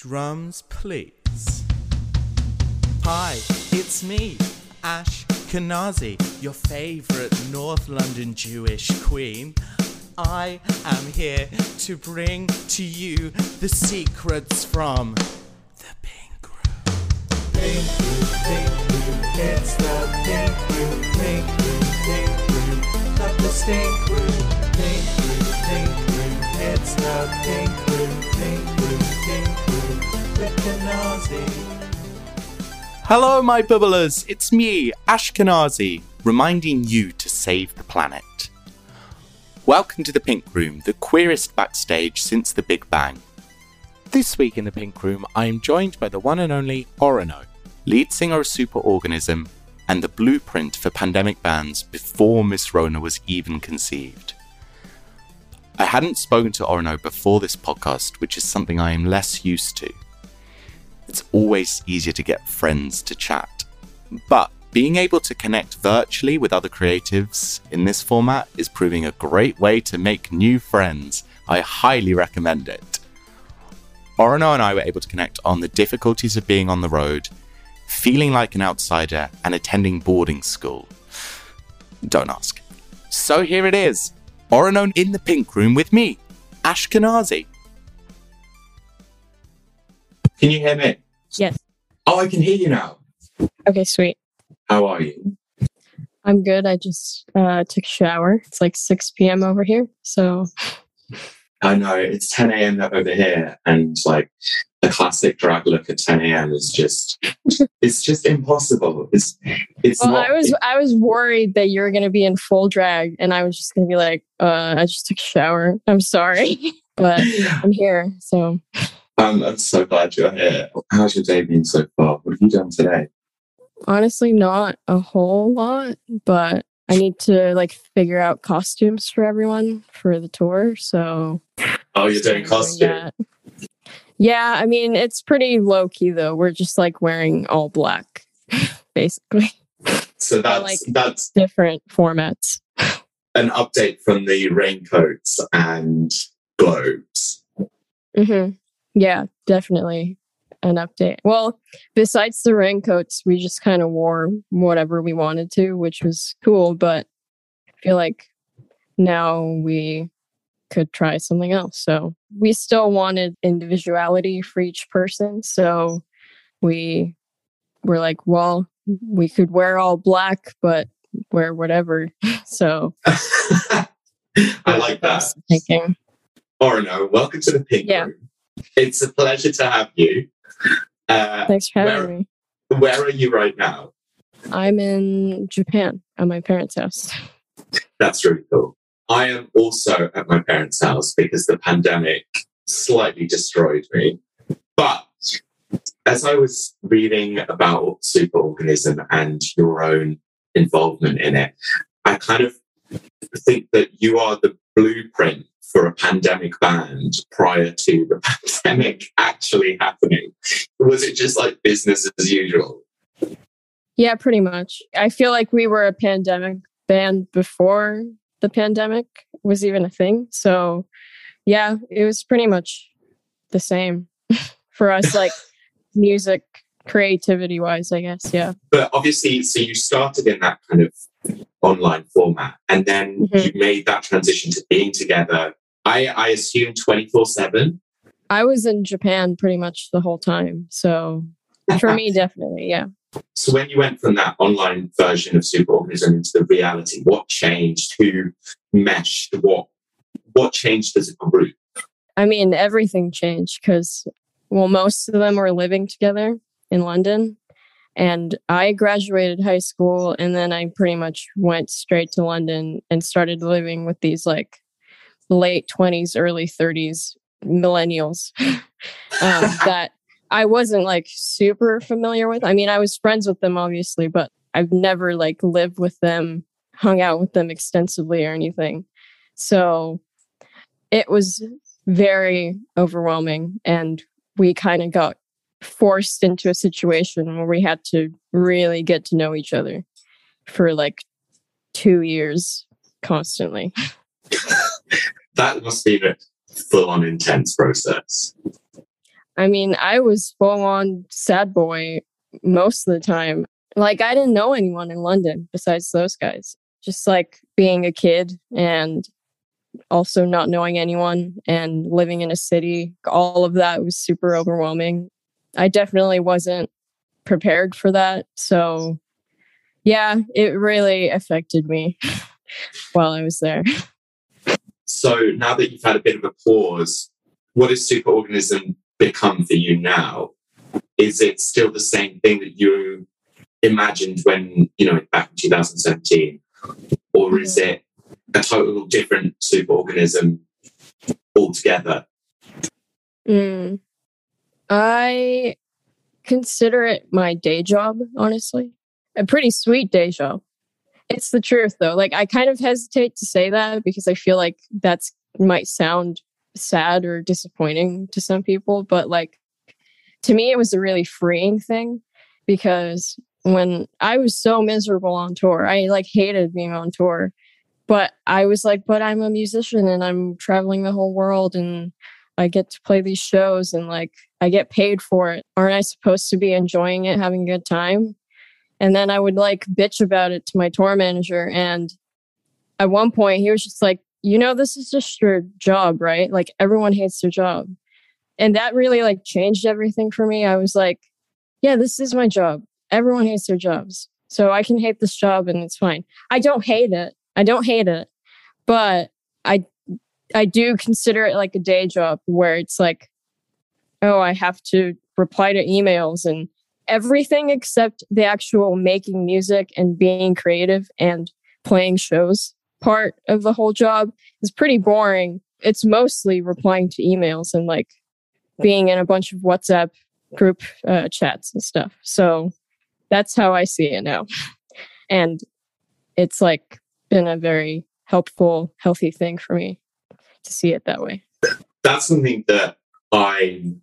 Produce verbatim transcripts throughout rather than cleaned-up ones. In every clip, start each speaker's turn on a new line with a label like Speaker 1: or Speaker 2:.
Speaker 1: Drums, please. Hi, it's me, Ash Kenazi, your favourite North London Jewish queen. I am here to bring to you the secrets from the Pink Room. Pink Room, Pink Room, it's the Pink Room, Pink Room, Pink Room, not the Stink Room. Pink Room, Pink Room, it's the Pink Room, Pink Room, Pink Room, with Kenazi. Hello, my bubblers, it's me, Ash Kenazi, reminding you to save the planet. Welcome to the Pink Room, the queerest backstage since the Big Bang. This week in the Pink Room, I am joined by the one and only Orono, lead singer of Superorganism and the blueprint for pandemic bands before Miss Rona was even conceived. I hadn't spoken to Orono before this podcast, which is something I am less used to. It's always easier to get friends to chat, but being able to connect virtually with other creatives in this format is proving a great way to make new friends. I highly recommend it. Orono and I were able to connect on the difficulties of being on the road, feeling like an outsider, and attending boarding school. Don't ask. So here it is, Orono in the Pink Room with me, Ash Kenazi. Can you hear me?
Speaker 2: Yes.
Speaker 1: Oh, I can hear you now.
Speaker 2: Okay, sweet.
Speaker 1: How are you?
Speaker 2: I'm good. I just uh, took a shower. It's like six p.m. over here, so...
Speaker 1: I know, it's ten a.m. over here, and like a classic drag look at ten a.m. is just, it's just impossible. It's, it's
Speaker 2: well,
Speaker 1: not...
Speaker 2: I was, I was worried that you were going to be in full drag, and I was just going to be like, uh, I just took a shower. I'm sorry, but I'm here, so...
Speaker 1: Um, I'm so glad you're here. How's your day been so far? What have you done today?
Speaker 2: Honestly, not a whole lot, but I need to like figure out costumes for everyone for the tour. So,
Speaker 1: oh, you're doing costume?
Speaker 2: Yeah, I mean it's pretty low key though. We're just like wearing all black, basically.
Speaker 1: So that's
Speaker 2: like,
Speaker 1: that's
Speaker 2: different formats.
Speaker 1: An update from the raincoats and globes.
Speaker 2: Mm-hmm. Yeah, definitely an update. Well, besides the raincoats, we just kind of wore whatever we wanted to, which was cool. But I feel like now we could try something else. So we still wanted individuality for each person. So we were like, well, we could wear all black, but wear whatever. So
Speaker 1: I like that.
Speaker 2: Thinking.
Speaker 1: Orono, welcome to the Pink
Speaker 2: yeah.
Speaker 1: Room. It's a pleasure to have you. Uh,
Speaker 2: Thanks for having
Speaker 1: where,
Speaker 2: me.
Speaker 1: Where are you right now?
Speaker 2: I'm in Japan at my parents' house.
Speaker 1: That's really cool. I am also at my parents' house because the pandemic slightly destroyed me. But as I was reading about Superorganism and your own involvement in it, I kind of think that you are the blueprint for a pandemic band prior to the pandemic actually happening. Was it just like business as usual?
Speaker 2: Yeah, pretty much. I feel like we were a pandemic band before the pandemic was even a thing. So yeah, it was pretty much the same for us, like music, creativity wise, I guess. Yeah.
Speaker 1: But obviously, so you started in that kind of online format and then mm-hmm. you made that transition to being together. I, I assume twenty-four seven?
Speaker 2: I was in Japan pretty much the whole time. So for me, definitely, yeah.
Speaker 1: So when you went from that online version of Superorganism into the reality, what changed? Who meshed? What what changed as a group?
Speaker 2: I mean, everything changed because, well, most of them were living together in London. And I graduated high school and then I pretty much went straight to London and started living with these like late twenties, early thirties millennials um, that I wasn't like super familiar with. I mean, I was friends with them, obviously, but I've never like lived with them, hung out with them extensively or anything. So it was very overwhelming. And we kind of got forced into a situation where we had to really get to know each other for like two years constantly.
Speaker 1: That must be a full-on intense process.
Speaker 2: I mean, I was full on sad boy most of the time. Like, I didn't know anyone in London besides those guys. Just like being a kid and also not knowing anyone and living in a city, all of that was super overwhelming. I definitely wasn't prepared for that. So, yeah, it really affected me while I was there.
Speaker 3: So now that you've had a bit of a pause, what has Superorganism become for you now? Is it still the same thing that you imagined when, you know, back in two thousand seventeen? Or is it a total different Superorganism altogether?
Speaker 2: Mm. I consider it my day job, honestly. A pretty sweet day job. It's the truth, though. Like, I kind of hesitate to say that because I feel like that's might sound sad or disappointing to some people. But, like, to me, it was a really freeing thing because when I was so miserable on tour, I, like, hated being on tour. But I was like, but I'm a musician and I'm traveling the whole world and I get to play these shows and, like, I get paid for it. Aren't I supposed to be enjoying it, having a good time? And then I would, like, bitch about it to my tour manager. And at one point, he was just like, you know, this is just your job, right? Like, everyone hates their job. And that really, like, changed everything for me. I was like, yeah, this is my job. Everyone hates their jobs. So I can hate this job and it's fine. I don't hate it. I don't hate it. But I I do consider it like a day job where it's like, oh, I have to reply to emails and everything except the actual making music and being creative and playing shows part of the whole job is pretty boring. It's mostly replying to emails and, like, being in a bunch of WhatsApp group uh, chats and stuff. So that's how I see it now. And it's, like, been a very helpful, healthy thing for me to see it that way.
Speaker 3: That's something that I'm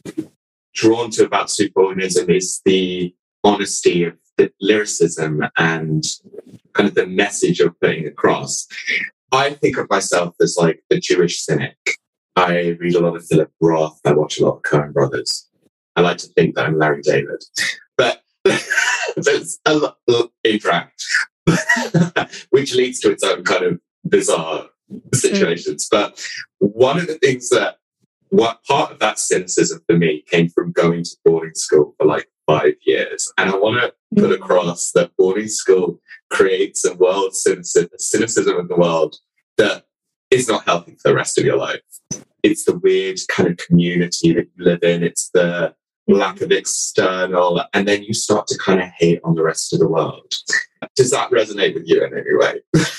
Speaker 3: drawn to about Superorganism is the honesty of the lyricism and kind of the message of putting across. I think of myself as, like, the Jewish cynic. I read a lot of Philip Roth. I watch a lot of Coen Brothers. I like to think that I'm Larry David. But there's a lot of interact, which leads to its own kind of bizarre situations. Mm. But one of the things that what part of that cynicism for me came from going to boarding school for like five years. And I want to put across that boarding school creates a world cynicism, cynicism in the world that is not healthy for the rest of your life. It's the weird kind of community that you live in. It's the lack of external, and then you start to kind of hate on the rest of the world. Does that resonate with you in any way?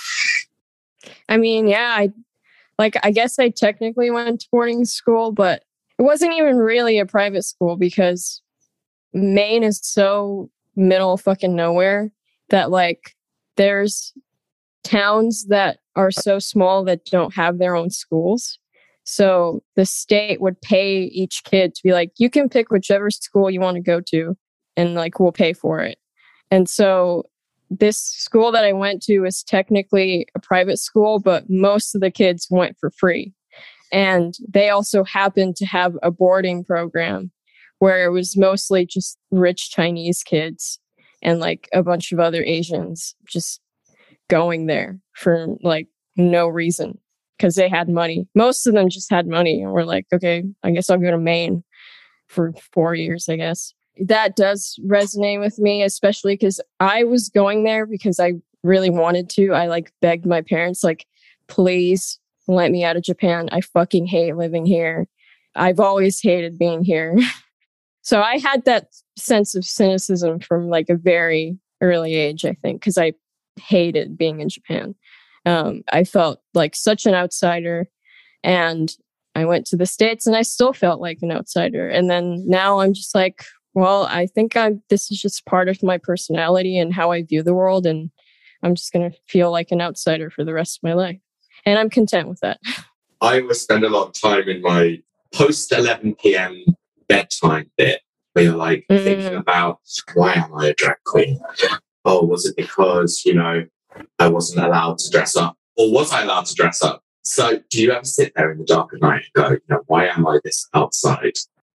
Speaker 2: I mean, yeah, I like, I guess I technically went to boarding school, but it wasn't even really a private school because Maine is so middle fucking nowhere that, like, there's towns that are so small that don't have their own schools. So the state would pay each kid to be like, you can pick whichever school you want to go to and, like, we'll pay for it. And so this school that I went to was technically a private school, but most of the kids went for free. And they also happened to have a boarding program where it was mostly just rich Chinese kids and, like, a bunch of other Asians just going there for, like, no reason because they had money. Most of them just had money and were like, okay, I guess I'll go to Maine for four years, I guess. That does resonate with me, especially because I was going there because I really wanted to. I, like, begged my parents, like, please let me out of Japan. I fucking hate living here. I've always hated being here. So I had that sense of cynicism from, like, a very early age, I think, because I hated being in Japan. Um, I felt like such an outsider, and I went to the States and I still felt like an outsider. And then now I'm just like, well, I think I'm, this is just part of my personality and how I view the world. And I'm just going to feel like an outsider for the rest of my life. And I'm content with that.
Speaker 3: I always spend a lot of time in my post eleven p.m. bedtime bit where you're like mm. thinking about, why am I a drag queen? Oh, was it because, you know, I wasn't allowed to dress up? Or was I allowed to dress up? So do you ever sit there in the dark at night and go, you know, why am I this outside?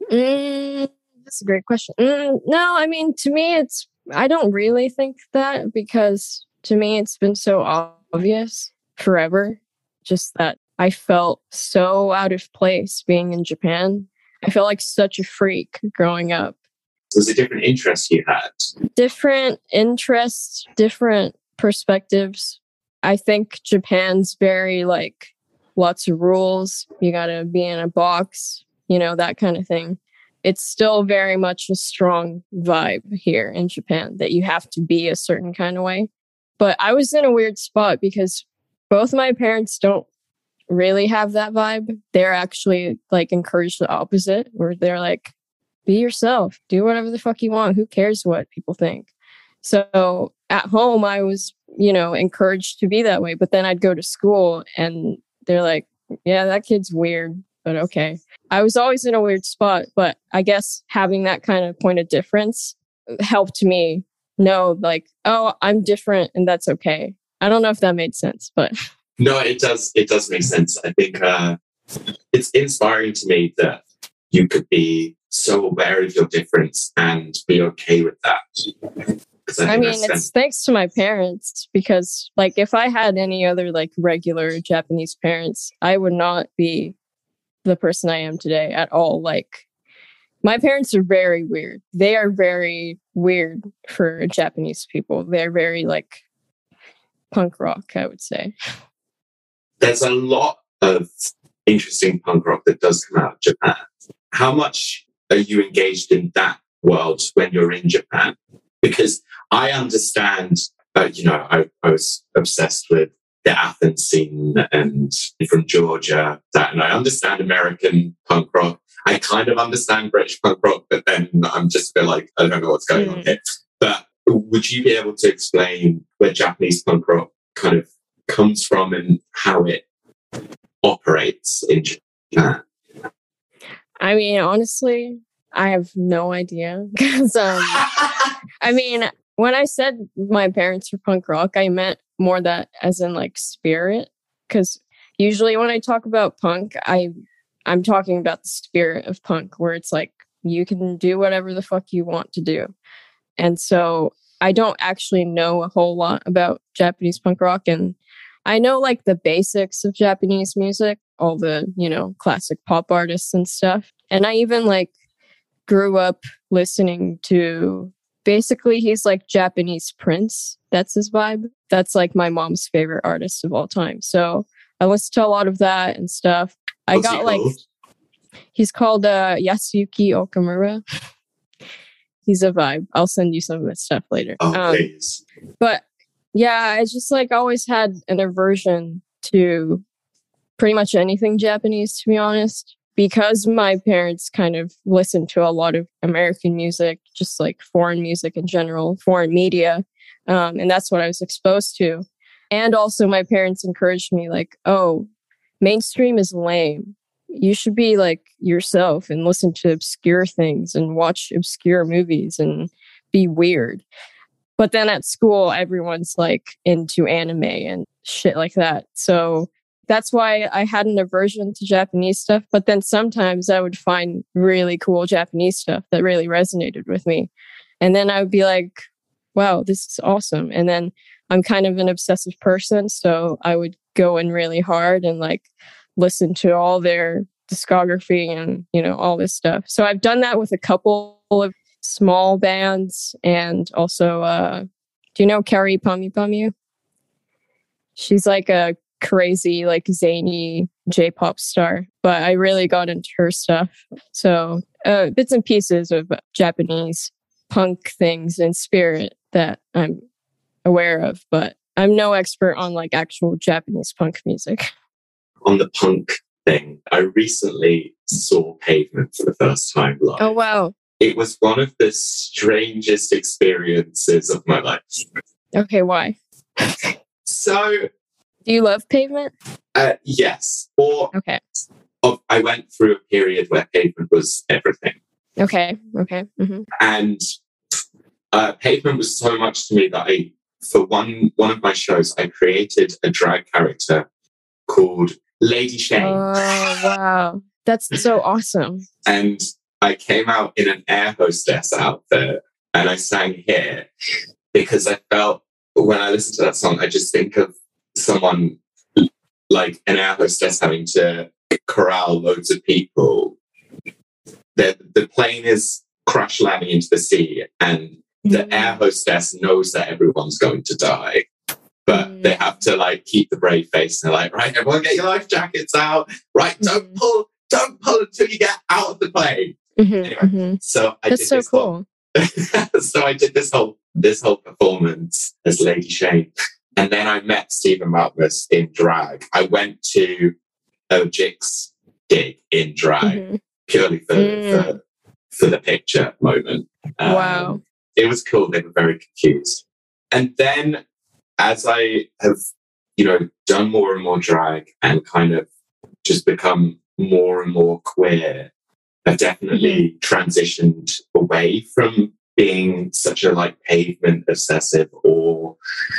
Speaker 2: Mm, that's a great question. Mm, no, I mean, to me, it's, I don't really think that because to me, it's been so obvious forever. Just that I felt so out of place being in Japan. I felt like such a freak growing up.
Speaker 3: So was it different interests you had?
Speaker 2: Different interests, different perspectives. I think Japan's very like lots of rules. You got to be in a box, you know, that kind of thing. It's still very much a strong vibe here in Japan that you have to be a certain kind of way. But I was in a weird spot because both my parents don't really have that vibe. They're actually like encouraged the opposite, where they're like, be yourself, do whatever the fuck you want. Who cares what people think? So at home, I was, you know, encouraged to be that way. But then I'd go to school and they're like, yeah, that kid's weird, but okay. I was always in a weird spot, but I guess having that kind of point of difference helped me know like, oh, I'm different and that's okay. I don't know if that made sense, but
Speaker 3: no, it does. It does make sense. I think uh, it's inspiring to me that you could be so aware of your difference and be okay with that. I,
Speaker 2: I mean, it's thanks to my parents because, like, if I had any other like regular Japanese parents, I would not be the person I am today at all. Like, my parents are very weird. They are very weird for Japanese people. They're very like punk rock, I would say.
Speaker 3: There's a lot of interesting punk rock that does come out of Japan. How much are you engaged in that world when you're in Japan? Because I understand, uh, you know, I, I was obsessed with the Athens scene and from Georgia, that, and I understand American punk rock. I kind of understand British punk rock, but then I'm just a bit like, I don't know what's going mm. on here. But would you be able to explain where Japanese punk rock kind of comes from and how it operates in Japan?
Speaker 2: I mean, honestly, I have no idea. Because, um, I mean, when I said my parents were punk rock, I meant more that as in like spirit. Because usually when I talk about punk, I, I'm talking about the spirit of punk, where it's like you can do whatever the fuck you want to do. And so I don't actually know a whole lot about Japanese punk rock. And I know like the basics of Japanese music, all the, you know, classic pop artists and stuff. And I even like grew up listening to, basically he's like Japanese Prince. That's his vibe. That's like my mom's favorite artist of all time. So I listened to a lot of that and stuff. I
Speaker 3: What's
Speaker 2: got
Speaker 3: he
Speaker 2: like,
Speaker 3: called?
Speaker 2: He's called uh, Yasuyuki Okamura. He's a vibe. I'll send you some of his stuff later.
Speaker 3: Oh,
Speaker 2: um,
Speaker 3: please.
Speaker 2: But yeah, I just like always had an aversion to pretty much anything Japanese, to be honest, because my parents kind of listened to a lot of American music, just like foreign music in general, foreign media. Um, and that's what I was exposed to. And also my parents encouraged me like, oh, mainstream is lame. You should be like yourself and listen to obscure things and watch obscure movies and be weird. But then at school, everyone's like into anime and shit like that. So that's why I had an aversion to Japanese stuff. But then sometimes I would find really cool Japanese stuff that really resonated with me. And then I would be like, wow, this is awesome. And then I'm kind of an obsessive person. So I would go in really hard and like listen to all their discography and, you know, all this stuff. So I've done that with a couple of small bands. And also, uh, do you know Carrie Pamu Pamu? She's like a crazy, like zany J-pop star, but I really got into her stuff. So uh, bits and pieces of Japanese punk things and spirit that I'm aware of, but I'm no expert on like actual Japanese punk music.
Speaker 3: On the punk thing, I recently saw Pavement for the first time live.
Speaker 2: Oh, wow.
Speaker 3: It was one of the strangest experiences of my life.
Speaker 2: Okay, why?
Speaker 3: So...
Speaker 2: Do you love Pavement?
Speaker 3: Uh, yes. Or
Speaker 2: okay.
Speaker 3: Of, I went through a period where Pavement was everything.
Speaker 2: Okay, okay. Mm-hmm.
Speaker 3: And uh, Pavement was so much to me that I, for one one of my shows, I created a drag character called Lady Shane.
Speaker 2: Oh, wow. That's so awesome.
Speaker 3: And I came out in an air hostess outfit and I sang Here because I felt when I listen to that song, I just think of someone like an air hostess having to corral loads of people. The, the plane is crash landing into the sea and the mm. air hostess knows that everyone's going to die. But mm. they have to like keep the brave face and they're like, right, everyone get your life jackets out. Right, don't mm. pull, don't pull until you get out of the plane. Mm-hmm, anyway, mm-hmm. so I
Speaker 2: That's
Speaker 3: did
Speaker 2: so
Speaker 3: this
Speaker 2: cool.
Speaker 3: Whole, so I did this whole this whole performance as Lady Shane. And then I met Stephen Malkmus in drag. I went to Ojik's gig in drag mm-hmm. purely for, mm. for for the picture moment. Um, wow. It was cool. They were very confused. And then as I have, you know, done more and more drag and kind of just become more and more queer, I've definitely mm-hmm. transitioned away from being such a like pavement obsessive or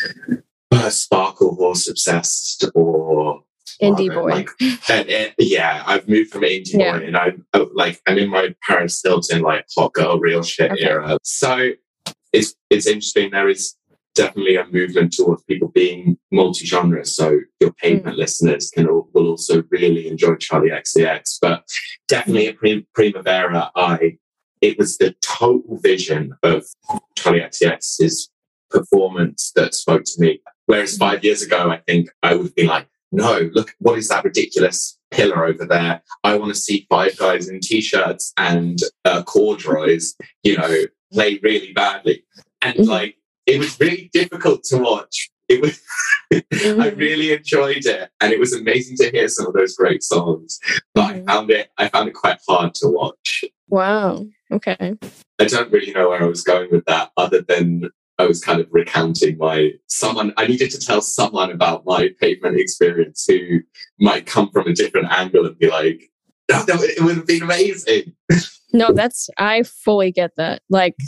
Speaker 3: uh, sparkle horse obsessed or
Speaker 2: indie boy.
Speaker 3: Like, and, and, yeah, I've moved from indie yeah. boy and I'm like I'm in my Paris Hilton like hot girl real shit okay. era. So it's it's interesting. There is definitely a movement towards people being multi-genre. So your pavement mm. listeners can will also really enjoy Charli X C X. But definitely at Prim- Primavera, I it was the total vision of Charli X C X's performance that spoke to me. Whereas five years ago, I think I would be like, no, look, what is that ridiculous pillar over there? I want to see five guys in t-shirts and uh, corduroys, you know, play really badly. And mm. like, it was really difficult to watch. It was, mm. I really enjoyed it, and it was amazing to hear some of those great songs. But mm. I found it, I found it quite hard to watch.
Speaker 2: Wow. Okay.
Speaker 3: I don't really know where I was going with that, other than I was kind of recounting my someone. I needed to tell someone about my pavement experience who might come from a different angle and be like, "No, no it would have been amazing."
Speaker 2: No, that's I fully get that. Like.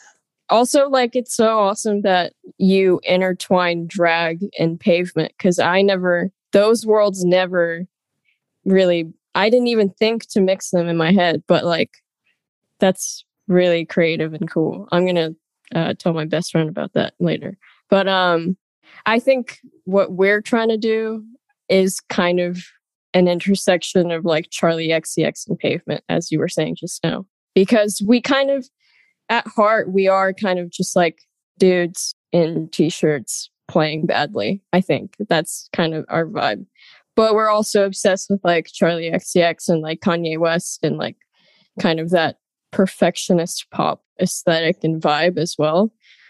Speaker 2: Also, like, it's so awesome that you intertwine drag and pavement, because I never, those worlds never really, I didn't even think to mix them in my head, but like, that's really creative and cool. I'm going to uh, tell my best friend about that later. But um, I think what we're trying to do is kind of an intersection of like Charli X C X and pavement, as you were saying just now, because we kind of, at heart, we are kind of just like dudes in t-shirts playing badly. I think that's kind of our vibe. But we're also obsessed with like Charli X C X and like Kanye West and like kind of that perfectionist pop aesthetic and vibe as well.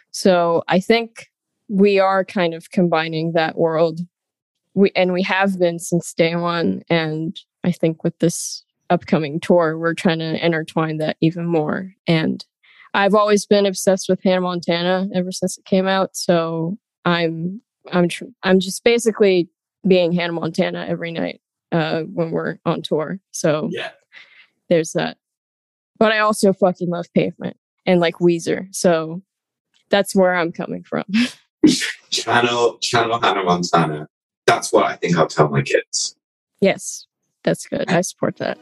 Speaker 2: So I think we are kind of combining that world. We and we have been since day one. And I think with this upcoming tour, we're trying to intertwine that even more. And I've always been obsessed with Hannah Montana ever since it came out. So I'm I'm tr- I'm just basically being Hannah Montana every night uh, when we're on tour. So
Speaker 3: yeah,
Speaker 2: there's that. But I also fucking love pavement and like Weezer. So that's where I'm coming from.
Speaker 3: channel channel Hannah Montana. That's what I think I'll tell my kids.
Speaker 2: Yes, that's good. I support that.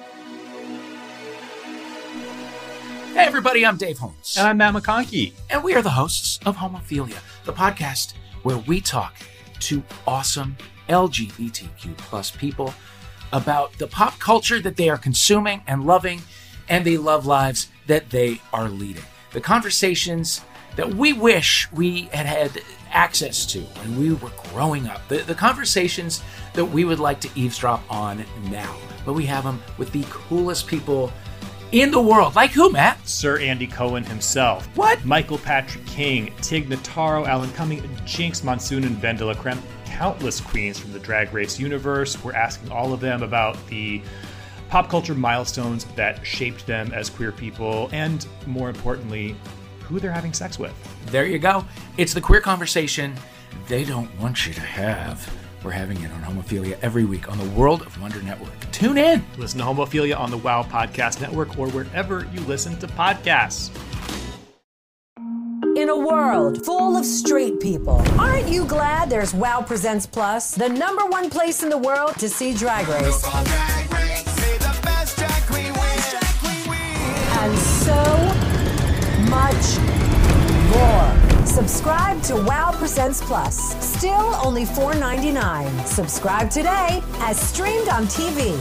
Speaker 4: Hey everybody, I'm Dave Holmes.
Speaker 5: And I'm Matt McConkey.
Speaker 4: And we are the hosts of Homophilia, the podcast where we talk to awesome L G B T Q plus people about the pop culture that they are consuming and loving, and the love lives that they are leading. The conversations that we wish we had had access to when we were growing up. The, the conversations that we would like to eavesdrop on now. But we have them with the coolest people in the world. Like who, Matt?
Speaker 5: Sir Andy Cohen himself.
Speaker 4: What?
Speaker 5: Michael Patrick King, Tig Notaro, Alan Cumming, Jinx Monsoon, and Ben de la Creme. Countless queens from the Drag Race universe. We're asking all of them about the pop culture milestones that shaped them as queer people, and more importantly, who they're having sex with.
Speaker 4: There you go. It's the queer conversation they don't want you to have. We're having it on Homophilia every week on the World of Wonder Network. Tune in.
Speaker 5: Listen to Homophilia on the WOW Podcast Network or wherever you listen to podcasts.
Speaker 6: In a world full of straight people, aren't you glad there's WOW Presents Plus, the number one place in the world to see Drag Race? and so much more. Subscribe to WOW Presents Plus. Still only four dollars and ninety-nine cents. Subscribe today as streamed on T V.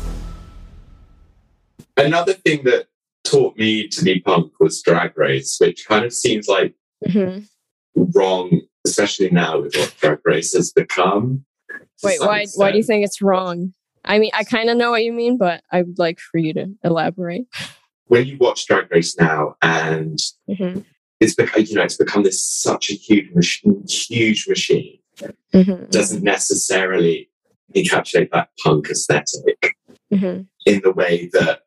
Speaker 3: Another thing that taught me to be punk was Drag Race, which kind of seems like
Speaker 2: Mm-hmm.
Speaker 3: wrong, especially now with what Drag Race has become.
Speaker 2: Wait, why? Why do you think it's wrong? I mean, I kind of know what you mean, but I would like for you to elaborate.
Speaker 3: When you watch Drag Race now, and
Speaker 2: Mm-hmm.
Speaker 3: it's become, you know, it's become this such a huge machine, huge machine.
Speaker 2: Mm-hmm.
Speaker 3: Doesn't necessarily encapsulate that punk aesthetic
Speaker 2: Mm-hmm.
Speaker 3: in the way that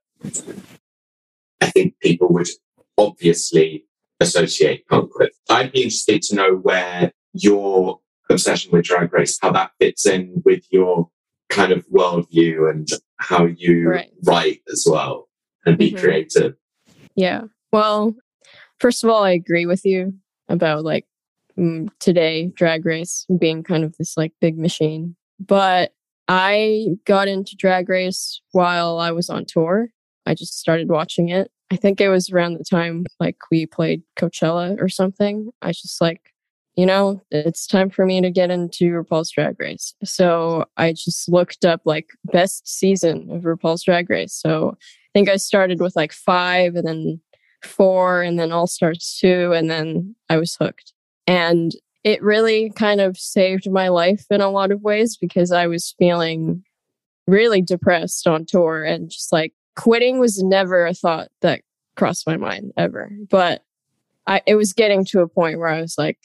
Speaker 3: I think people would obviously associate punk with. I'd be interested to know where your obsession with Drag Race, how that fits in with your kind of worldview and how you
Speaker 2: Right.
Speaker 3: write as well and be
Speaker 2: Mhm.
Speaker 3: creative.
Speaker 2: Yeah. Well, first of all, I agree with you about like mm, today Drag Race being kind of this like big machine. But I got into Drag Race while I was on tour. I just started watching it. I think it was around the time like we played Coachella or something. I was just like, you know, it's time for me to get into RuPaul's Drag Race. So I just looked up like best season of RuPaul's Drag Race. So I think I started with like five and then four and then All Stars two. And then I was hooked. And it really kind of saved my life in a lot of ways because I was feeling really depressed on tour and just like quitting was never a thought that crossed my mind ever. But I, it was getting to a point where I was like,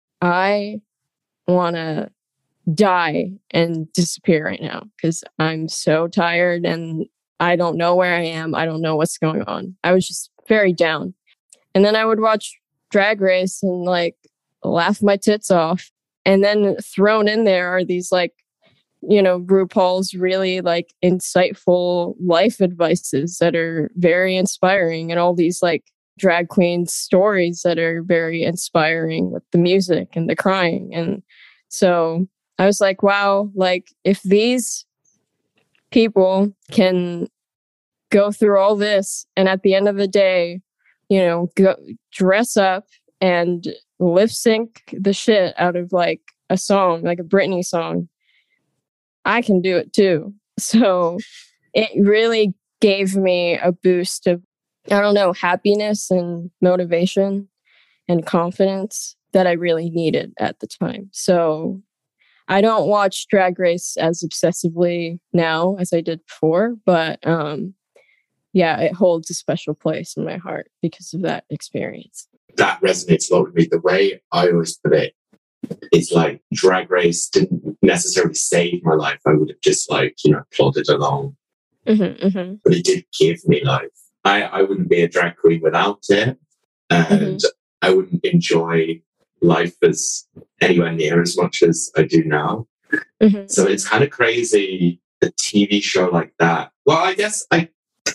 Speaker 2: I want to die and disappear right now because I'm so tired and I don't know where I am. I don't know what's going on. I was just very down. And then I would watch Drag Race and like laugh my tits off. And then thrown in there are these like, you know, RuPaul's really like insightful life advices that are very inspiring and all these like drag queen stories that are very inspiring with the music and the crying. And so I was like, wow, like if these people can go through all this and at the end of the day, you know, go dress up and lip sync the shit out of like a song, like a Britney song, I can do it too. So it really gave me a boost of, I don't know, happiness and motivation and confidence that I really needed at the time. So I don't watch Drag Race as obsessively now as I did before, but um, yeah, it holds a special place in my heart because of that experience.
Speaker 3: That resonates a lot with me. The way I always put it, it's like Drag Race didn't necessarily save my life. I would have just like, you know, plodded along.
Speaker 2: Mm-hmm, mm-hmm.
Speaker 3: But it did give me life. I, I wouldn't be a drag queen without it. And
Speaker 2: Mm-hmm.
Speaker 3: I wouldn't enjoy life as anywhere near as much as I do now.
Speaker 2: Mm-hmm.
Speaker 3: So it's kind of crazy, a T V show like that. Well, I guess I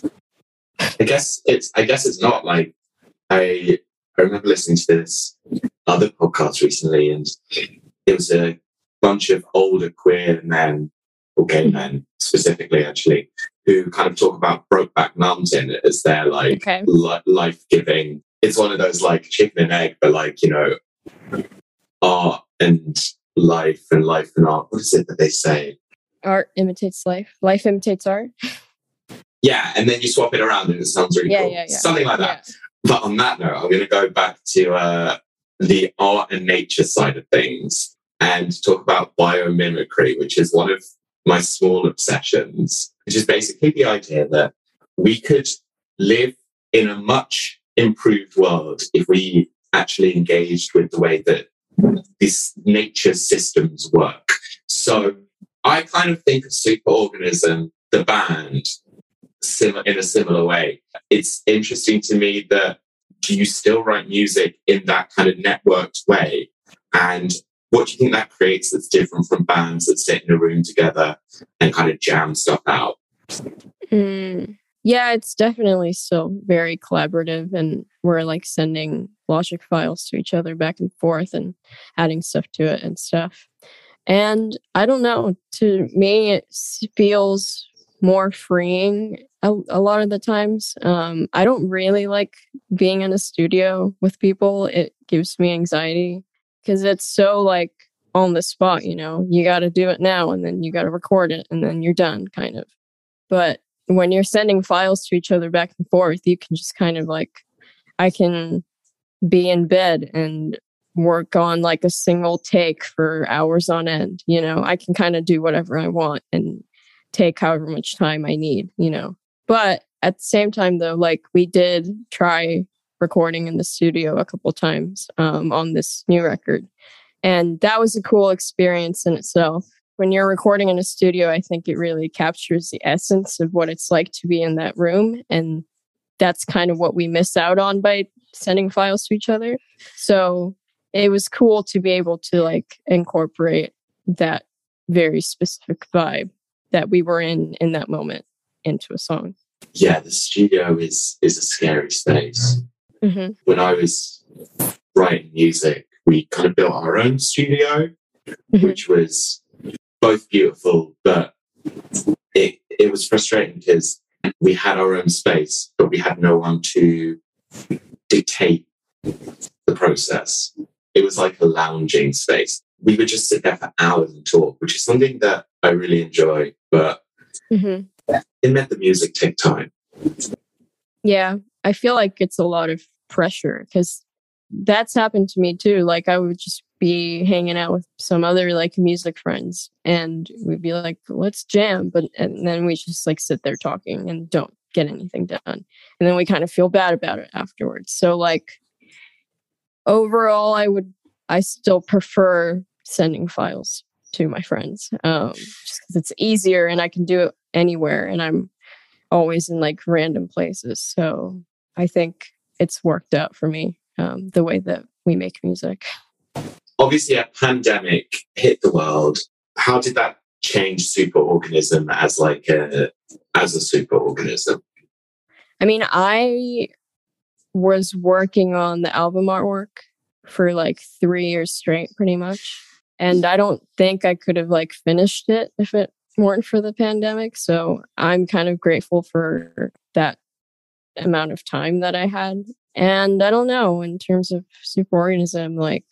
Speaker 3: I guess it's I guess it's not like I I remember listening to this other podcast recently, and it was a bunch of older queer men, or gay men specifically, actually, who kind of talk about Brokeback Mountain as their like
Speaker 2: Okay.
Speaker 3: li- life-giving. It's one of those like chicken and egg, but like, you know, art and life and life and art. What is it that they say?
Speaker 2: Art imitates life. Life imitates art.
Speaker 3: Yeah, and then you swap it around and it sounds really
Speaker 2: Yeah,
Speaker 3: cool.
Speaker 2: yeah, yeah.
Speaker 3: Something like that.
Speaker 2: Yeah.
Speaker 3: But on that note, I'm going to go back to uh, the art and nature side of things and talk about biomimicry, which is one of my small obsessions, which is basically the idea that we could live in a much improved world if we actually engaged with the way that these nature systems work. So I kind of think of Superorganism, the band, sim- in a similar way. It's interesting to me that do you still write music in that kind of networked way? And what do you think that creates that's different from bands that sit in a room together and kind of jam stuff out?
Speaker 2: Mm. Yeah, it's definitely still very collaborative, and we're like sending Logic files to each other back and forth and adding stuff to it and stuff. And I don't know, to me, it s- feels more freeing a, a lot of the times. Um, I don't really like being in a studio with people. It gives me anxiety because it's so like on the spot, you know, you got to do it now and then you got to record it and then you're done kind of. But when you're sending files to each other back and forth, you can just kind of like, I can be in bed and work on like a single take for hours on end. You know, I can kind of do whatever I want and take however much time I need, you know. But at the same time, though, like we did try recording in the studio a couple times um, on this new record. And that was a cool experience in itself. When you're recording in a studio, I think it really captures the essence of what it's like to be in that room. And that's kind of what we miss out on by sending files to each other. So it was cool to be able to like incorporate that very specific vibe that we were in in that moment into a song.
Speaker 3: Yeah, the studio is is a scary space.
Speaker 2: Mm-hmm.
Speaker 3: When I was writing music, we kind of built our own studio, mm-hmm. which was both beautiful, but it it was frustrating because we had our own space, but we had no one to dictate the process. It was like a lounging space. We would just sit there for hours and talk, which is something that I really enjoy, but mm-hmm. it meant the music take time.
Speaker 2: Yeah, I feel like it's a lot of pressure because that's happened to me too. Like I would just be hanging out with some other like music friends and we'd be like, let's jam. But and then we just like sit there talking and don't get anything done. And then we kind of feel bad about it afterwards. So like overall, I would, I still prefer sending files to my friends um, just because it's easier and I can do it anywhere and I'm always in like random places. So I think it's worked out for me um, the way that we make music.
Speaker 3: Obviously, a pandemic hit the world. How did that change Superorganism as like a as a superorganism?
Speaker 2: I mean, I was working on the album artwork for like three years straight, pretty much. And I don't think I could have like finished it if it weren't for the pandemic. So I'm kind of grateful for that amount of time that I had. And I don't know, in terms of Superorganism, like,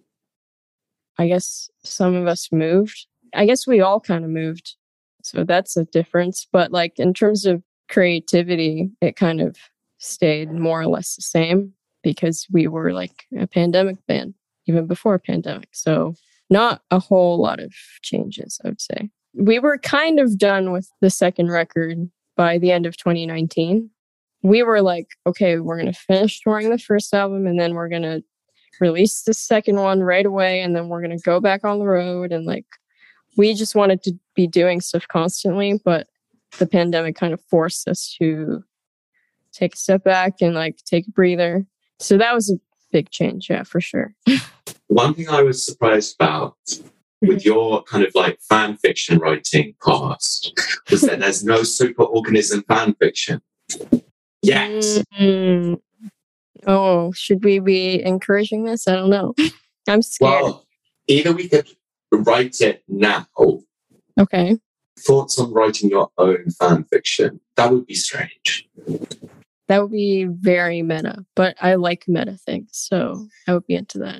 Speaker 2: I guess some of us moved. I guess we all kind of moved. So that's a difference. But like in terms of creativity, it kind of stayed more or less the same because we were like a pandemic band even before a pandemic. So not a whole lot of changes, I would say. We were kind of done with the second record by the end of twenty nineteen. We were like, okay, we're going to finish touring the first album and then we're going to release the second one right away. And then we're going to go back on the road. And like, we just wanted to be doing stuff constantly, but the pandemic kind of forced us to take a step back and like take a breather. So that was a big change. Yeah, for sure.
Speaker 3: One thing I was surprised about with your kind of like fan fiction writing past was that there's no Superorganism fan fiction yet.
Speaker 2: Mm-hmm. Oh, should we be encouraging this? I don't know. I'm scared.
Speaker 3: Well, either we could write it now.
Speaker 2: Okay.
Speaker 3: Thoughts on writing your own fan fiction? That would be strange.
Speaker 2: That would be very meta, but I like meta things, so I would be into that.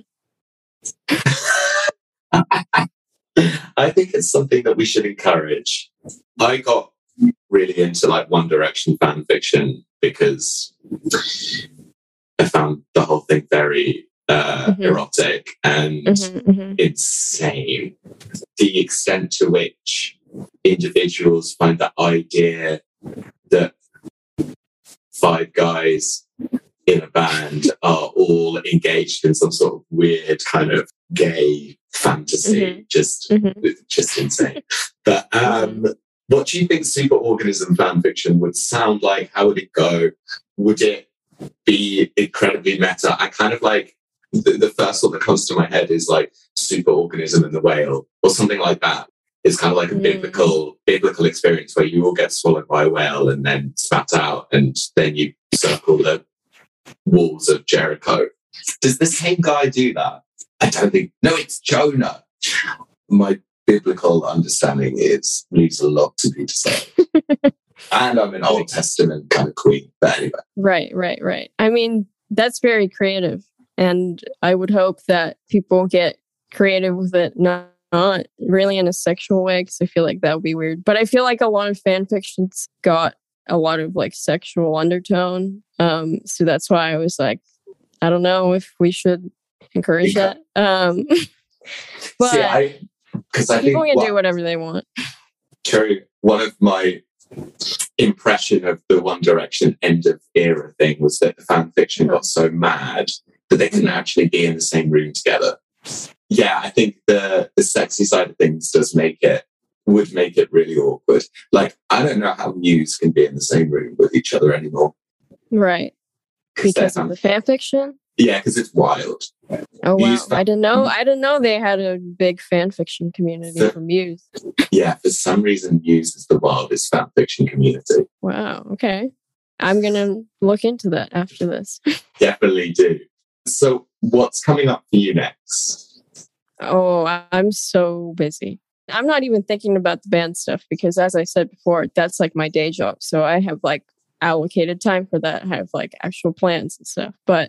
Speaker 3: I think it's something that we should encourage. I got really into like One Direction fan fiction because I found the whole thing very uh, mm-hmm. erotic and mm-hmm, mm-hmm. insane. The extent to which individuals find the idea that five guys in a band are all engaged in some sort of weird kind of gay fantasy, mm-hmm. just mm-hmm. just insane. But um, what do you think Superorganism fan fiction would sound like? How would it go? Would it be incredibly meta? I kind of like the, the first thought that comes to my head is like Superorganism and the Whale or something like that. It's kind of like a mm. biblical biblical experience where you all get swallowed by a whale and then spat out and then you circle the walls of Jericho. Does the same guy do that? I don't think. No, it's Jonah. My biblical understanding is leaves a lot to be desired. And I'm an Old Testament kind of queen, but anyway.
Speaker 2: Right, right, right. I mean, that's very creative. And I would hope that people get creative with it, not, not really in a sexual way, because I feel like that would be weird. But I feel like a lot of fan fictions got a lot of like sexual undertone. Um, so that's why I was like, I don't know if we should encourage yeah. that. Um, but
Speaker 3: See, I, cause I
Speaker 2: people
Speaker 3: think
Speaker 2: can
Speaker 3: what,
Speaker 2: do whatever they want.
Speaker 3: True. One of my impression of the One Direction end of era thing was that the fan fiction got so mad that they couldn't actually be in the same room together. Yeah, I think the the sexy side of things does make it would make it really awkward. Like, I don't know how Muse can be in the same room with each other anymore.
Speaker 2: Right. Because of the fan fiction?
Speaker 3: Yeah, because it's wild.
Speaker 2: Oh wow! Fan- I didn't know. I didn't know they had a big fan fiction community for, for Muse.
Speaker 3: Yeah, for some reason, Muse is the wildest fan fiction community.
Speaker 2: Wow. Okay, I'm gonna look into that after this.
Speaker 3: Definitely do. So, what's coming up for you next?
Speaker 2: Oh, I'm so busy. I'm not even thinking about the band stuff because, as I said before, that's like my day job. So I have like allocated time for that. I have like actual plans and stuff, but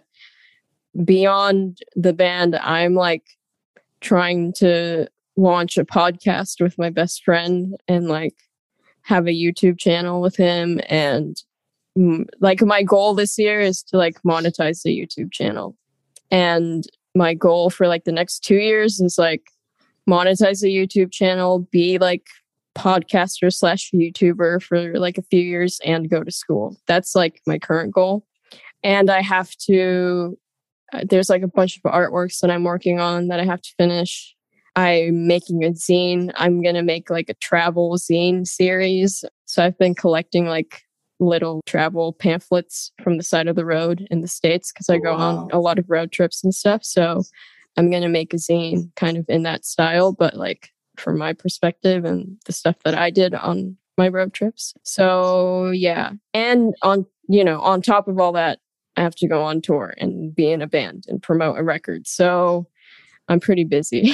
Speaker 2: beyond the band, I'm like trying to launch a podcast with my best friend and like have a YouTube channel with him. And mm, like my goal this year is to like monetize the YouTube channel. And my goal for like the next two years is like monetize the YouTube channel, be like podcaster slash YouTuber for like a few years and go to school. That's like my current goal. And I have to Uh, there's like a bunch of artworks that I'm working on that I have to finish. I'm making a zine. I'm going to make like a travel zine series. So I've been collecting like little travel pamphlets from the side of the road in the States because I go wow. on a lot of road trips and stuff. So I'm going to make a zine kind of in that style, but like from my perspective and the stuff that I did on my road trips. So yeah. And on, you know, on top of all that, I have to go on tour and be in a band and promote a record. So I'm pretty busy.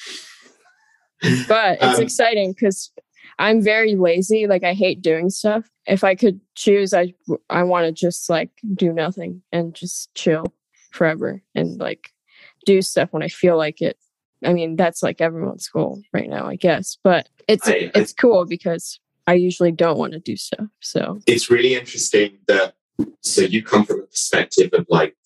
Speaker 2: But it's um, exciting because I'm very lazy. Like I hate doing stuff. If I could choose, I I want to just like do nothing and just chill forever and like do stuff when I feel like it. I mean, that's like everyone's goal right now, I guess. But it's I, it's I, cool because I usually don't want to do stuff. So
Speaker 3: it's really interesting that so you come from a perspective of like,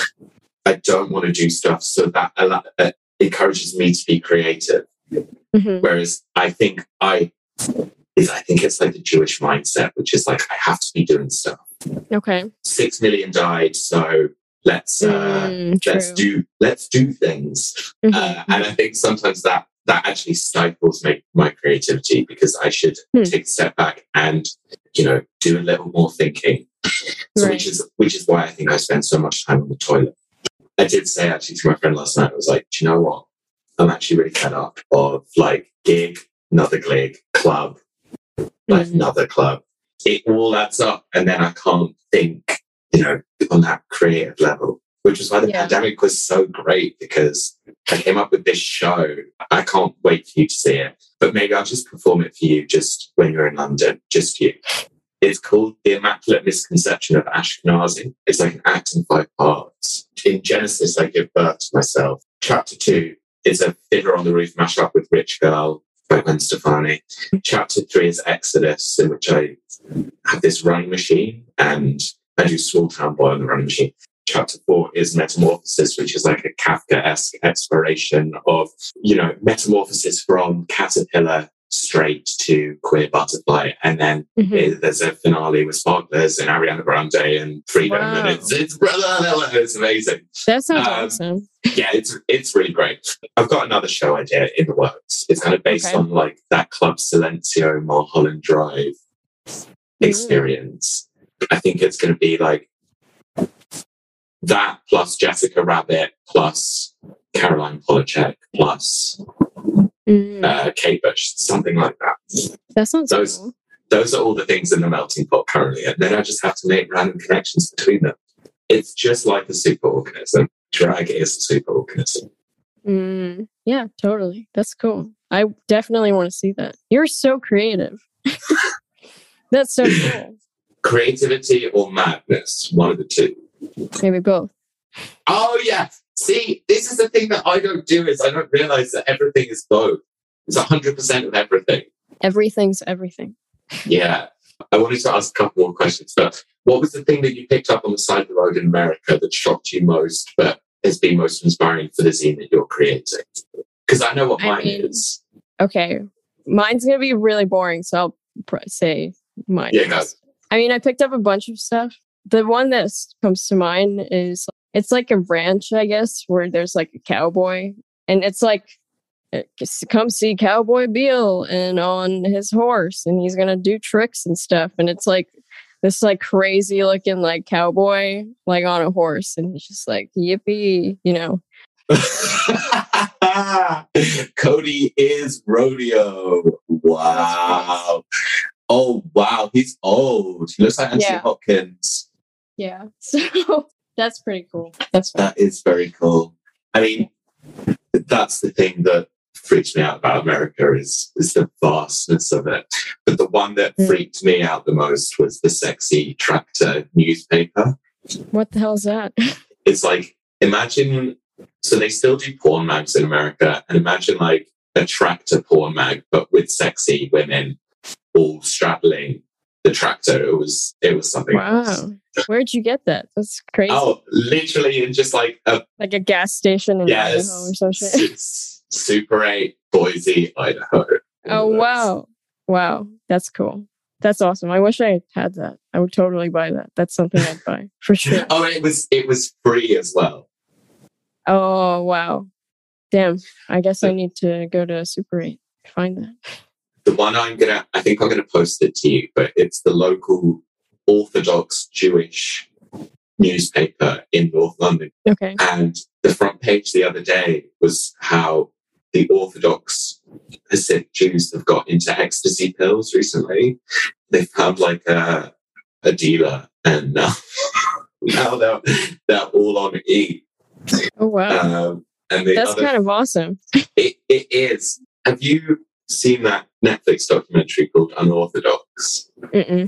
Speaker 3: I don't want to do stuff, so that uh, encourages me to be creative. Mm-hmm. Whereas I think I, is I think it's like the Jewish mindset, which is like I have to be doing stuff.
Speaker 2: Okay.
Speaker 3: Six million died, so let's uh, mm, let's do let's do things. Mm-hmm. Uh, and I think sometimes that that actually stifles my my creativity because I should mm. take a step back and you know do a little more thinking. So right. which is which is why I think I spend so much time on the toilet. I did say actually to my friend last night, I was like, do you know what? I'm actually really fed up of like gig, another gig, club, like mm-hmm. another club. It all adds up, and then I can't think, you know, on that creative level. Which is why the yeah. pandemic was so great because I came up with this show. I can't wait for you to see it, but maybe I'll just perform it for you just when you're in London, just you. It's called The Immaculate Misconception of Ashkenazi. It's like an act in five parts. In Genesis, I give birth to myself. Chapter two is a Fiddler on the Roof mashup with Rich Girl by Gwen Stefani. Chapter three is Exodus, in which I have this running machine and I do Small Town Boy on the running machine. Chapter four is Metamorphosis, which is like a Kafka-esque exploration of, you know, metamorphosis from caterpillar straight to queer butterfly, and then mm-hmm. it, there's a finale with Sparklers and Ariana Grande and Freedom, wow. and it's it's it's amazing.
Speaker 2: That sounds
Speaker 3: um,
Speaker 2: awesome.
Speaker 3: Yeah, it's it's really great. I've got another show idea in the works. It's kind of based okay. on like that Club Silencio Mulholland Drive experience. Mm-hmm. I think it's going to be like that plus Jessica Rabbit plus Caroline Polachek plus Mm. Uh, Kate Bush, something like that.
Speaker 2: That sounds
Speaker 3: those,
Speaker 2: cool.
Speaker 3: Those are all the things in the melting pot currently, and then I just have to make random connections between them. It's just like a superorganism. Drag is a superorganism.
Speaker 2: Mm, yeah, totally. That's cool. I definitely want to see that. You're so creative. That's so cool.
Speaker 3: Creativity or madness, one of the two.
Speaker 2: Maybe both.
Speaker 3: Oh yeah. See, this is the thing that I don't do is I don't realize that everything is both. It's one hundred percent of everything.
Speaker 2: Everything's everything.
Speaker 3: Yeah. I wanted to ask a couple more questions, but what was the thing that you picked up on the side of the road in America that shocked you most, but has been most inspiring for the zine that you're creating? Because I know what mine I mean, is.
Speaker 2: Okay. Mine's going to be really boring, so I'll pr- say mine.
Speaker 3: Yeah, go.
Speaker 2: I mean, I picked up a bunch of stuff. The one that comes to mind is, it's like a ranch, I guess, where there's like a cowboy. And it's like, come see Cowboy Bill and on his horse, and he's going to do tricks and stuff. And it's like this like crazy looking like cowboy, like on a horse. And he's just like, yippee, you know.
Speaker 3: Cody is rodeo. Wow. Oh, wow. He's old. He looks like Anthony
Speaker 2: yeah.
Speaker 3: Hopkins.
Speaker 2: Yeah. So that's pretty cool. That's fun.
Speaker 3: That is very cool. I mean, that's the thing that freaks me out about America is, is the vastness of it. But the one that mm. freaked me out the most was the sexy tractor newspaper.
Speaker 2: What the hell is that?
Speaker 3: It's like, imagine, so they still do porn mags in America, and imagine like a tractor porn mag, but with sexy women all straddling the tractor. It was, it was something
Speaker 2: wow.
Speaker 3: else.
Speaker 2: Where'd you get that? That's crazy.
Speaker 3: Oh, literally in just like a...
Speaker 2: Like a gas station in
Speaker 3: yes,
Speaker 2: Idaho or some shit.
Speaker 3: Super eight, Boise, Idaho.
Speaker 2: Oh, wow. Wow. That's cool. That's awesome. I wish I had that. I would totally buy that. That's something I'd buy for sure.
Speaker 3: Oh, it was it was free as well.
Speaker 2: Oh, wow. Damn. I guess I need to go to Super eight to find that.
Speaker 3: The one I'm going to, I think I'm going to post it to you, but it's the local Orthodox Jewish newspaper in North London.
Speaker 2: Okay.
Speaker 3: And the front page the other day was how the Orthodox Hasidic Jews have got into ecstasy pills recently. They found like a, a dealer, and now, now they're, they're all on E.
Speaker 2: Oh, wow.
Speaker 3: Um, and the
Speaker 2: That's
Speaker 3: other,
Speaker 2: kind of awesome.
Speaker 3: It, it is. Have you seen that Netflix documentary called Unorthodox?
Speaker 2: Mm-mm.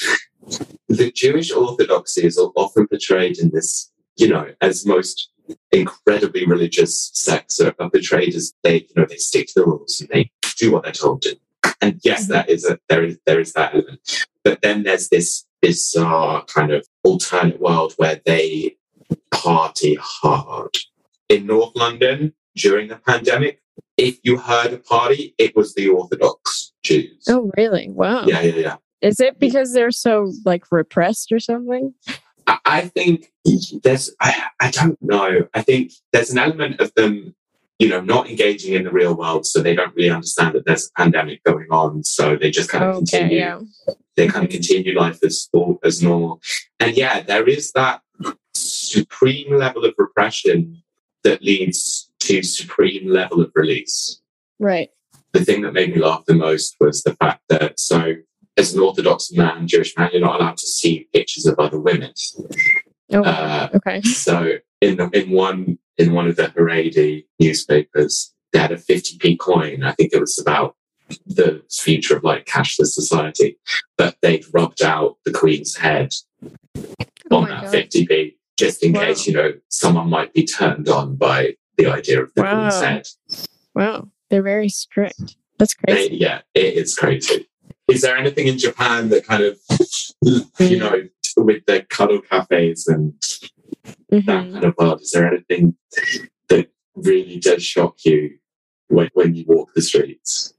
Speaker 3: The Jewish orthodoxy is often portrayed in this, you know, as most incredibly religious sects are, are portrayed as they, you know, they stick to the rules and they do what they're told to. And yes, mm-hmm. that is a there is there is that element. But then there's this bizarre kind of alternate world where they party hard. In North London during the pandemic, if you heard a party, it was the Orthodox Jews.
Speaker 2: Oh, really? Wow.
Speaker 3: Yeah, yeah, yeah.
Speaker 2: Is it because they're so like repressed or something?
Speaker 3: I, I think there's, I, I don't know. I think there's an element of them, you know, not engaging in the real world. So they don't really understand that there's a pandemic going on. So they just kind of
Speaker 2: okay,
Speaker 3: continue,
Speaker 2: yeah.
Speaker 3: they kind of continue life as, as normal. And yeah, there is that supreme level of repression that leads to supreme level of release.
Speaker 2: Right.
Speaker 3: The thing that made me laugh the most was the fact that, so as an Orthodox man, Jewish man, you're not allowed to see pictures of other women.
Speaker 2: Oh,
Speaker 3: uh,
Speaker 2: okay.
Speaker 3: So in the, in one in one of the Haredi newspapers, they had a fifty p coin. I think it was about the future of like cashless society, but they'd rubbed out the Queen's head
Speaker 2: oh
Speaker 3: on that God. fifty p, just in wow. case, you know, someone might be turned on by the idea of the
Speaker 2: wow.
Speaker 3: Queen's head.
Speaker 2: Wow, they're very strict. That's crazy.
Speaker 3: They, yeah, it is crazy. Is there anything in Japan that kind of, you know, with the cuddle cafes and mm-hmm. that kind of world, is there anything that really does shock you when, when you walk the streets?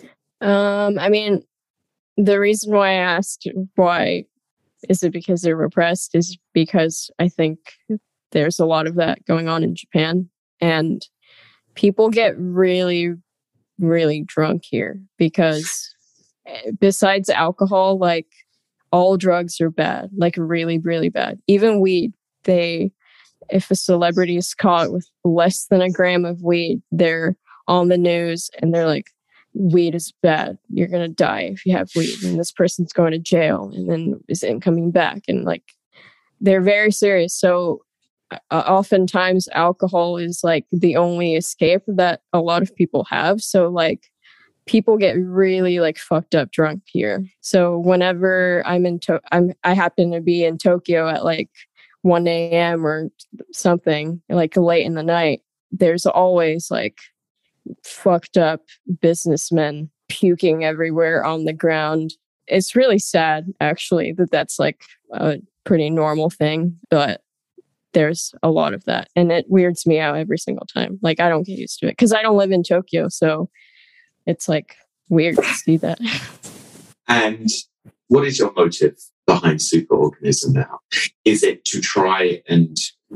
Speaker 2: Um, I mean, the reason why I asked why is it because they're repressed is because I think there's a lot of that going on in Japan, and people get really, really drunk here because besides alcohol, like all drugs are bad, like really, really bad. Even weed, they, if a celebrity is caught with less than a gram of weed, they're on the news and they're like, weed is bad. You're going to die if you have weed. And this person's going to jail and then isn't coming back. And like, they're very serious. So uh, oftentimes alcohol is like the only escape that a lot of people have. So like people get really like fucked up drunk here. So whenever I'm in to- I'm I happen to be in Tokyo at like one a.m. or something, like late in the night, there's always like fucked up businessmen puking everywhere on the ground. It's really sad, actually, that that's like a pretty normal thing, but there's a lot of that. And it weirds me out every single time. Like, I don't get used to it because I don't live in Tokyo. So it's like weird to see that.
Speaker 3: And what is your motive behind Superorganism now? Is it to try and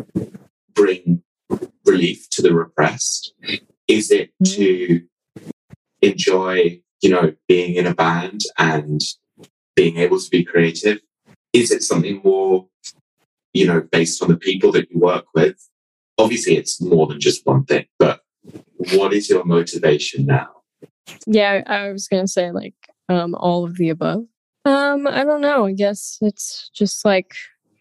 Speaker 3: bring relief to the repressed? Is it to enjoy, you know, being in a band and being able to be creative? Is it something more, you know, based on the people that you work with? Obviously, it's more than just one thing, but what is your motivation now?
Speaker 2: Yeah, I was going to say like um, all of the above. Um, I don't know. I guess it's just like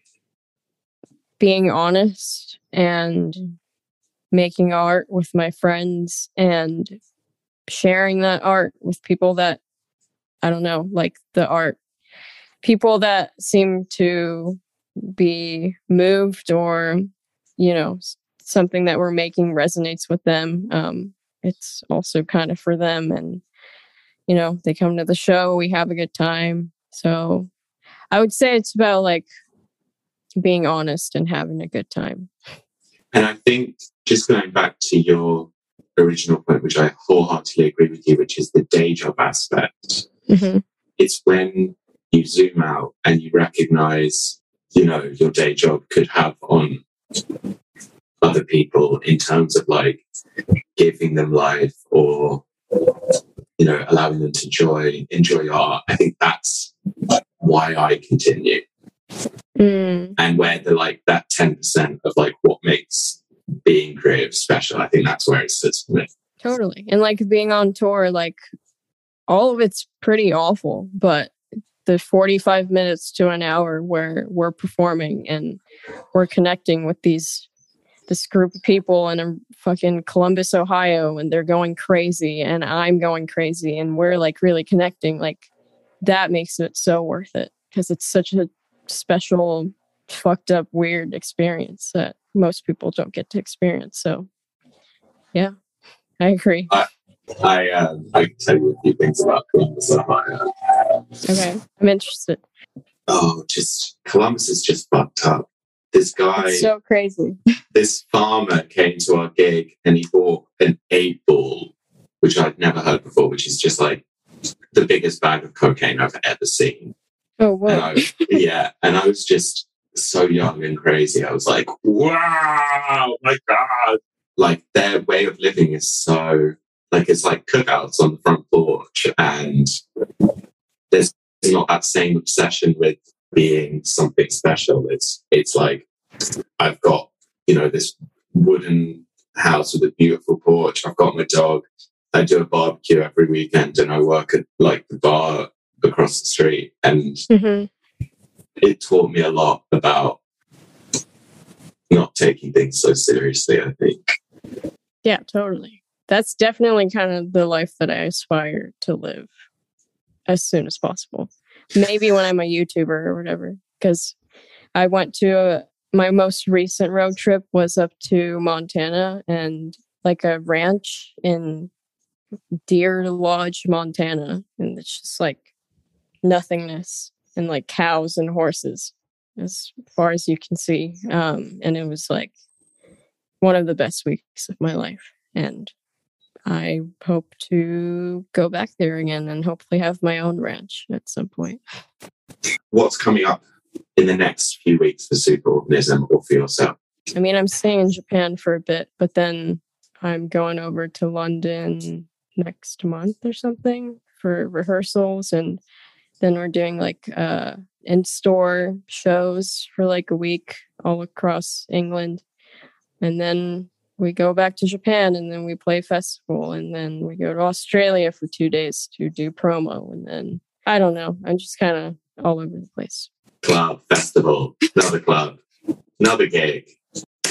Speaker 2: being honest and making art with my friends and sharing that art with people that, I don't know, like the art. People that seem to be moved or, you know, something that we're making resonates with them. Um, it's also kind of for them. And, you know, they come to the show, we have a good time. So I would say it's about like being honest and having a good time.
Speaker 3: And I think just going back to your original point, which I wholeheartedly agree with you, which is the day job aspect.
Speaker 2: Mm-hmm.
Speaker 3: It's when you zoom out and you recognize, you know, your day job could have on other people in terms of like giving them life or, you know, allowing them to enjoy, enjoy art. I think that's why I continue.
Speaker 2: Mm.
Speaker 3: And where the like that ten percent of like what makes being creative special, I think that's where it sits for me.
Speaker 2: Totally. And like being on tour, like all of it's pretty awful, but the forty-five minutes to an hour where we're performing and we're connecting with these this group of people in a fucking Columbus, Ohio, and they're going crazy and I'm going crazy and we're like really connecting, like that makes it so worth it because it's such a special, fucked up, weird experience that most people don't get to experience. So yeah, I agree.
Speaker 3: I I, uh, I can tell you a few things about Columbus, Ohio.
Speaker 2: Okay, I'm interested.
Speaker 3: Oh, just Columbus is just fucked up. This guy,
Speaker 2: it's so crazy.
Speaker 3: This farmer came to our gig and he bought an eight ball, which I'd never heard before, which is just like the biggest bag of cocaine I've ever seen.
Speaker 2: Oh, wow.
Speaker 3: And I, yeah, and I was just so young and crazy. I was like, wow, my God. Like their way of living is so, like it's like cookouts on the front porch and there's not that same obsession with being something special. It's it's like I've got, you know, this wooden house with a beautiful porch. I've got my dog. I do a barbecue every weekend and I work at like the bar across the street. And
Speaker 2: mm-hmm.
Speaker 3: it taught me a lot about not taking things so seriously, I think.
Speaker 2: Yeah, totally. That's definitely kind of the life that I aspire to live as soon as possible. Maybe when I'm a YouTuber or whatever, because I went to a, my most recent road trip was up to Montana and like a ranch in Deer Lodge, Montana. And it's just like nothingness and like cows and horses as far as you can see. Um, and it was like one of the best weeks of my life. And I hope to go back there again and hopefully have my own ranch at some point.
Speaker 3: What's coming up in the next few weeks for Superorganism or for yourself?
Speaker 2: I mean, I'm staying in Japan for a bit, but then I'm going over to London next month or something for rehearsals. And then we're doing like uh, in-store shows for like a week all across England. And then we go back to Japan and then we play festival and then we go to Australia for two days to do promo. And then, I don't know, I'm just kind of all over the place.
Speaker 3: Club, festival, another club, another gig.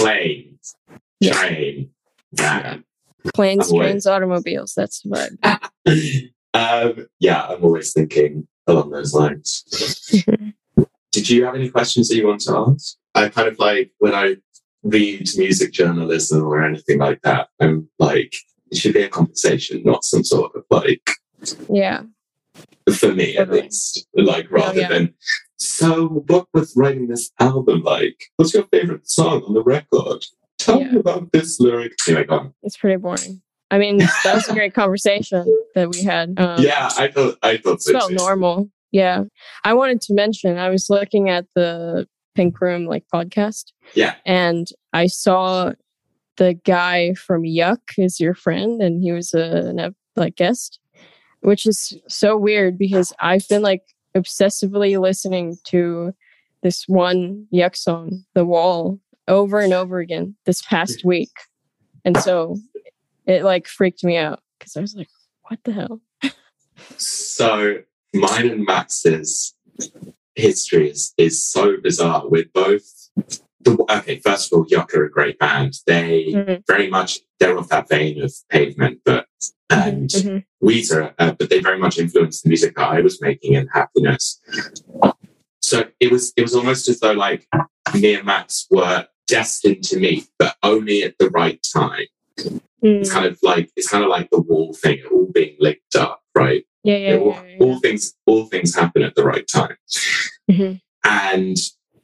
Speaker 3: plane,
Speaker 2: Yeah.
Speaker 3: train, van.
Speaker 2: Planes,
Speaker 3: I'm always-
Speaker 2: trains, automobiles. That's the vibe.
Speaker 3: um, yeah, I'm always thinking along those lines. Did you have any questions that you want to ask? I kind of like when I read music journalism or anything like that, I'm like, it should be a conversation, not some sort of like,
Speaker 2: Yeah.
Speaker 3: for me at
Speaker 2: Totally.
Speaker 3: least, like rather
Speaker 2: yeah.
Speaker 3: than, so what was writing this album like? What's your favorite song on the record? Tell
Speaker 2: Yeah.
Speaker 3: me about this lyric. Anyway, go on.
Speaker 2: It's pretty boring. I mean, that was a great conversation that we had. Um,
Speaker 3: Yeah, I thought I thought
Speaker 2: It
Speaker 3: so
Speaker 2: felt
Speaker 3: too.
Speaker 2: normal. Yeah. I wanted to mention, I was looking at the Pink Room like podcast,
Speaker 3: Yeah.
Speaker 2: and I saw the guy from Yuck is your friend, and he was a an, ep- like guest, which is so weird because I've been like obsessively listening to this one Yuck song, The Wall, over and over again this past week. And so it like freaked me out because I was like, what the hell?
Speaker 3: So mine and Max's history is, is so bizarre. We're both the, okay. First of all, Yuck are a great band. They
Speaker 2: Mhm.
Speaker 3: very much they're of that vein of Pavement, but and
Speaker 2: Mhm.
Speaker 3: Weezer, uh, but they very much influenced the music that I was making in Happiness. So it was it was almost as though like me and Max were destined to meet, but only at the right time. It's
Speaker 2: Mm.
Speaker 3: kind of like it's kind of like the Wall thing, all being linked up, right?
Speaker 2: Yeah, yeah,
Speaker 3: all,
Speaker 2: yeah, yeah,
Speaker 3: all things all things happen at the right time.
Speaker 2: Mhm.
Speaker 3: And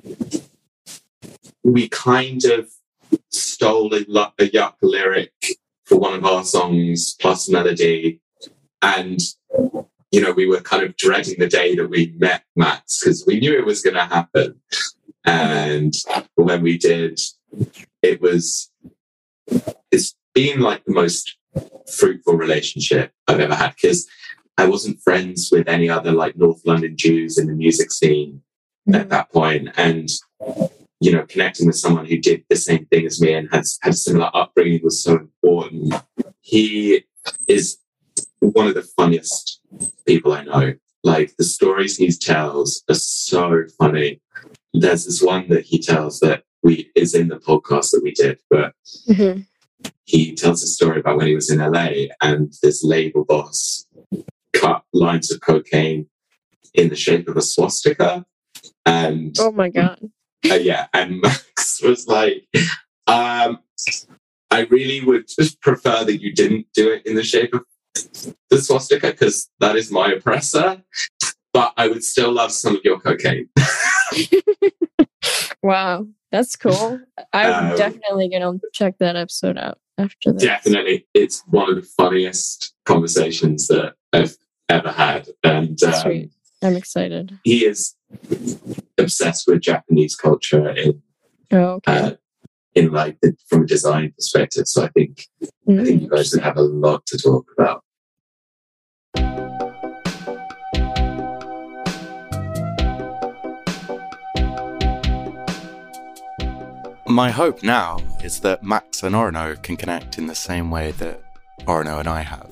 Speaker 3: we kind of stole a, lu- a Yuck lyric for one of our songs plus melody, and you know we were kind of dreading the day that we met Max because we knew it was going to happen. And when we did, it was it's been like the most fruitful relationship I've ever had because I wasn't friends with any other like North London Jews in the music scene at that point, and you know, connecting with someone who did the same thing as me and had had a similar upbringing was so important. He is one of the funniest people I know. Like the stories he tells are so funny. There's this one that he tells that we is in the podcast that we did, but
Speaker 2: Mhm.
Speaker 3: he tells a story about when he was in L A and this label boss cut lines of cocaine in the shape of a swastika. And
Speaker 2: Oh my God.
Speaker 3: uh, yeah, and Max was like, um, I really would just prefer that you didn't do it in the shape of the swastika because that is my oppressor, but I would still love some of your cocaine.
Speaker 2: Wow. That's cool. I'm
Speaker 3: Um,
Speaker 2: definitely going to check that episode out after this.
Speaker 3: Definitely, it's one of the funniest conversations that I've ever had. And um,
Speaker 2: Sweet. I'm excited.
Speaker 3: he is obsessed with Japanese culture in
Speaker 2: Oh, okay.
Speaker 3: uh, in like the, from a design perspective. So I think I think you guys would have a lot to talk about.
Speaker 1: My hope now is that Max and Orono can connect in the same way that Orono and I have.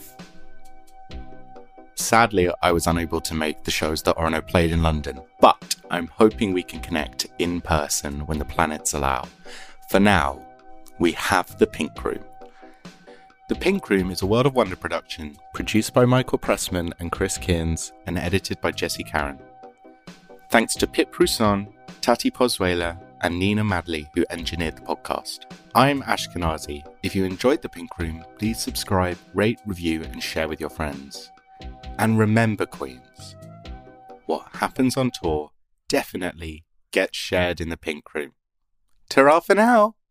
Speaker 1: Sadly, I was unable to make the shows that Orono played in London, but I'm hoping we can connect in person when the planets allow. For now, we have The Pink Room. The Pink Room is a World of Wonder production, produced by Michael Pressman and Chris Kearns, and edited by Jesse Caron. Thanks to Pip Rousson, Tati Pozuela, and Nina Madley, who engineered the podcast. I'm Ashkenazi. If you enjoyed The Pink Room, please subscribe, rate, review, and share with your friends. And remember, Queens, what happens on tour definitely gets shared in The Pink Room. Ta-ra for now!